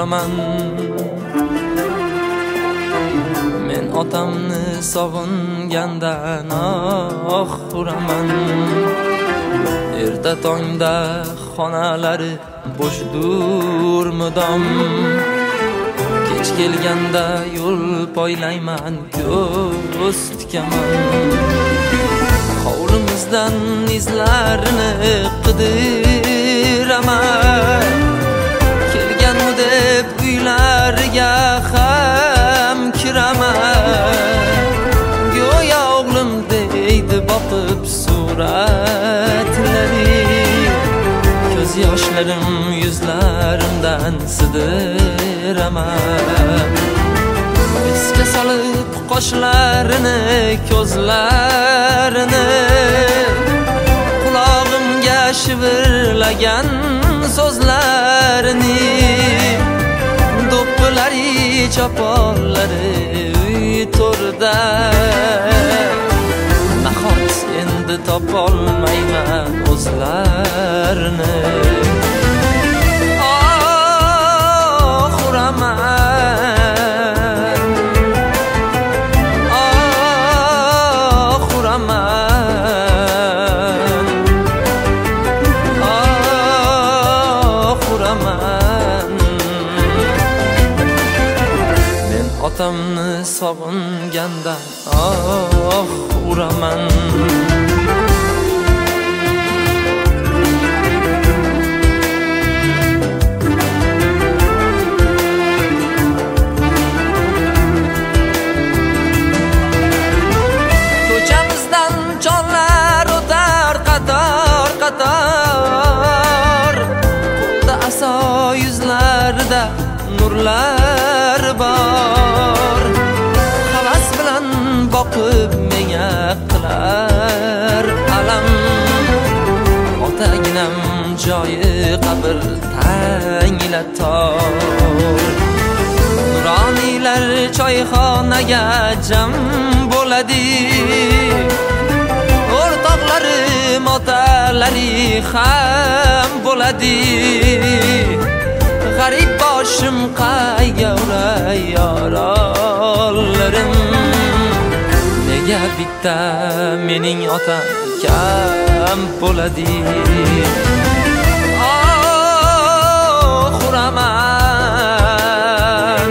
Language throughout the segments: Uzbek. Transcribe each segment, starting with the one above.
uraman. Men otamni sog'ingandan uraman. Erta tongda xonalari bo'shdur mudom. Kech kelganda yo'l poylayman, ko'z tikaman. Hovlimizdan izlarini qidiraman. Kelganmi deb uylariga ham kiraman. Go'yo o'g'lim deydi boqib suratlari. Ko'z yoshlarim yuzlarimdan sidiraman. Esga solib qoshlarini, ko'zlarini, qulog'imga shivirlagan so'zlarini. Do'ppilari, choponlari uy to'rida. Nahot endi topolmayman o'zlarini. Otamni sog'inganda uraman. Ko'chamizdan jonlar o'tar qator qator. Qo'lda aso, yuzlarida nurlar bor. Havas bilan boqib menga qilar alam. Otaginam joyi qabr tanglator. Nuroniylar choyxonaga jam bo'ladi. O'rtoqlarim otalari ham bo'ladi. G'arib boshim qayga uray yorolarim. Nega bitta mening otam kam bo'ladi? Uraman.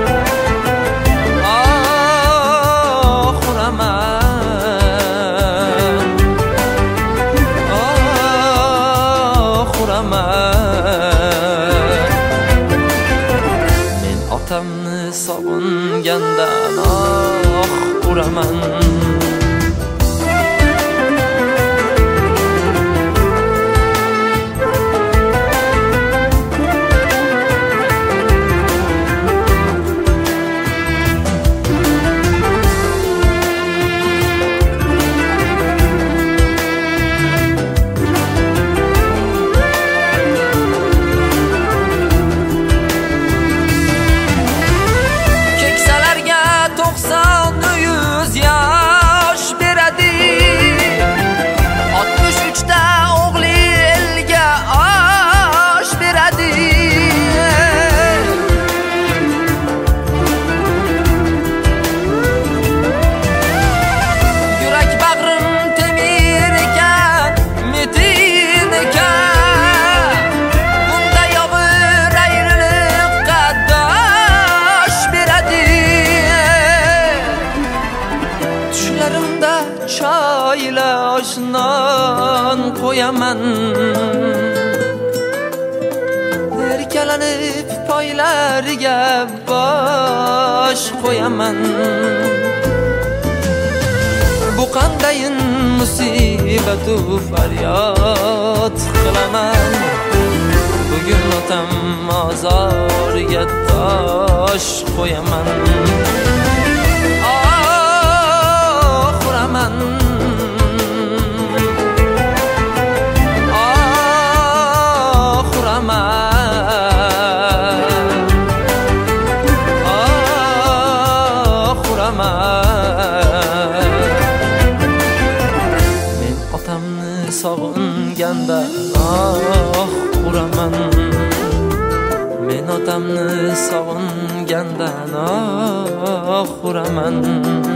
Uraman. Uraman. Otamni sog'ingandan uraman. Choyla oshnon qo'yaman. Erkalanib poylariga bosh qo'yaman. Bu qandayin musibatu faryod qilaman. Bugun otam mozoriga tosh qo'yaman. Uraman. Men otamni sog'inganda uraman. Men otamni sog'ingandan uraman.